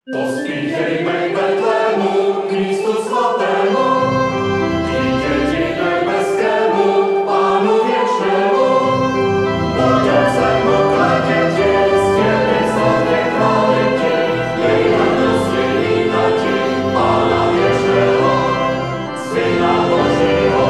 Pospíchejme k Betlému, k místu svatému, dítěti nebeskému, Pánu věčnému. Budem se mu klaněti, stěny slavně chváliti, jej radostně vítati, Pána věčného, Syna Božího.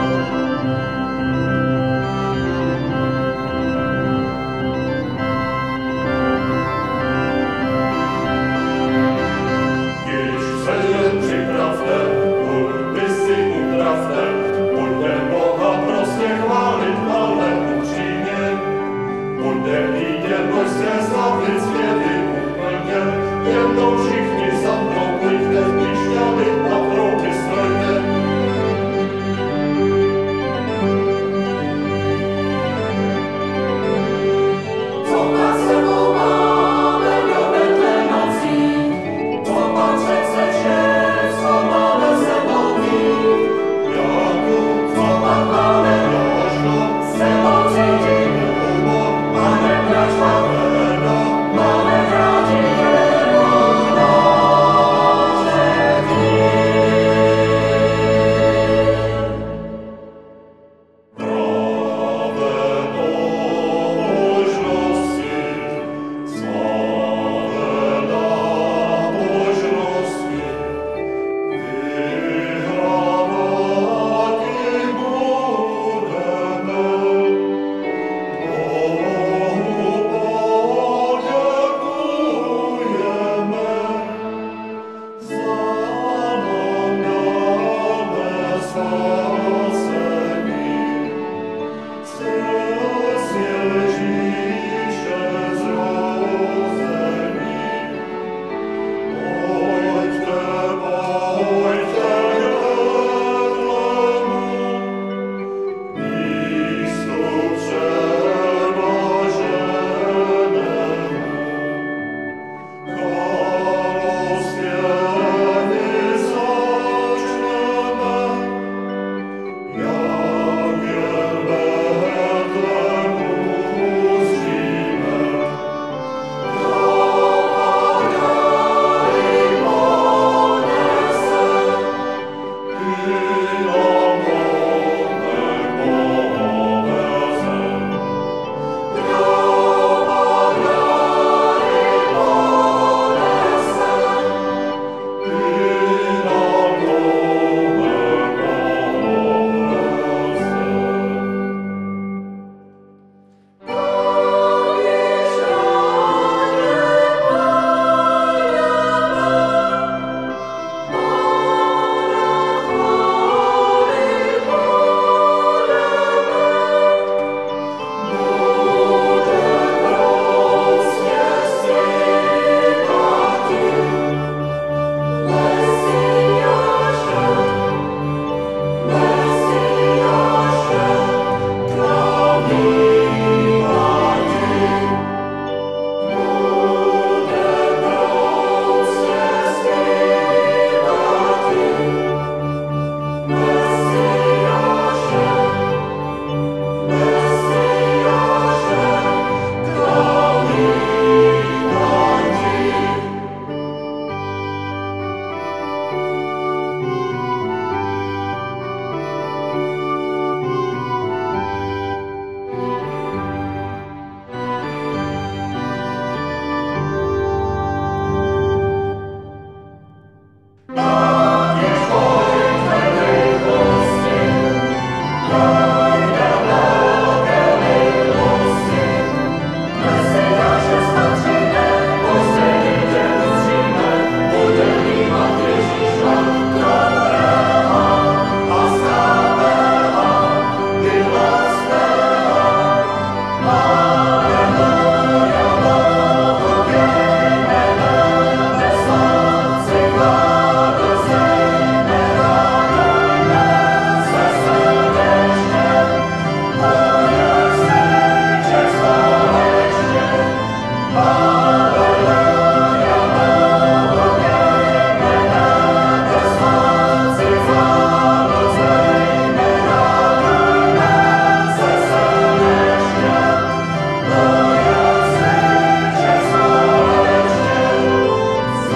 Připravte, hudby si upravte, bude Boha prostě chválit, ale upřímně. Bude vidět božské slavy zpěvy úplně, jednou všichni za mnou pojďte v píšťany a proudy strojte. Co pak sebou máme do Betlémocí, co pak přece všechno máme sebou mít. Jáku, co pak máme Jožo, sebou cítím Hubo, máme bračka Verda, máme rádi Jemana.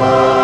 své.